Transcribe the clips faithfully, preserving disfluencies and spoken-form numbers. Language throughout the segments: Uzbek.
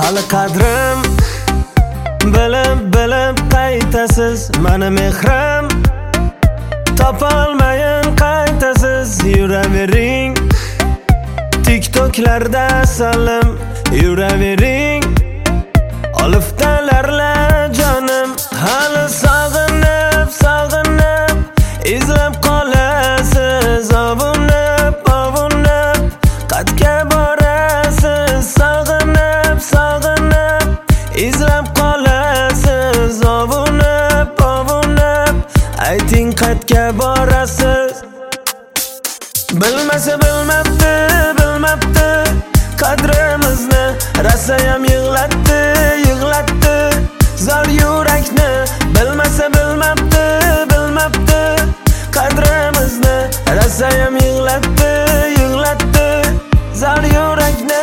hali qadrim bilib bilib qaytasiz mani mehrim topolmayin qaytasiz yuravering TikToklarda salim yuravering oliftalarla jonim hali sog'inib sog'inib izlab qolasiz ovunib ovunib qatga borasiz sog'inib sog'inib izlab qolasiz ovunib ovunib ayting qatga borasiz bilmasa bilmabdi bilmabdi qadrimizni rasayam yig'latdi yig'latdi zor yurakni bilmasa bilmabdi bilmabdi qadrimizni rasayam yig'latdi yig'latdi zor yurakni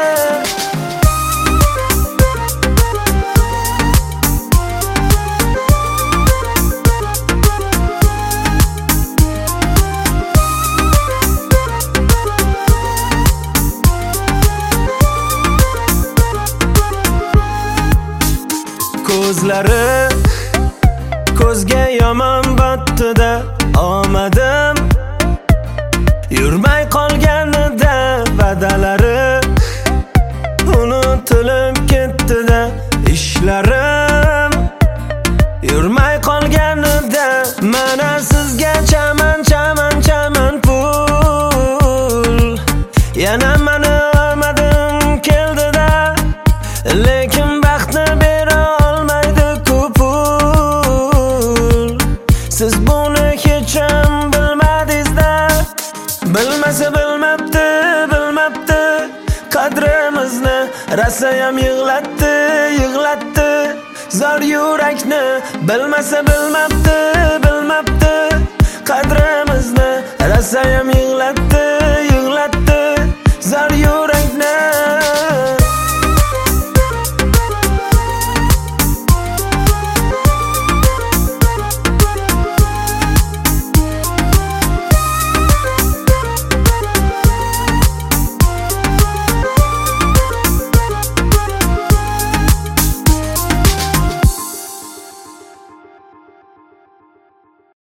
ko'zlari ko'zga yomon botdi-da omadim yurmay qolganida va'dalari unutilib ketdi-da ishlarim yurmay qolganida mana sizga chaman chaman chaman pul yana mani olmadim keldi-da lekin baxtni bera siz buni hech ham bilmadingiz-da bilmasa bilmabdi bilmabdi qadrimizni rasayam yig'latdi yig'latdi zor yurakni bilmasa bilmabdi bilmabdi qadrimizni rasayam yig'latdi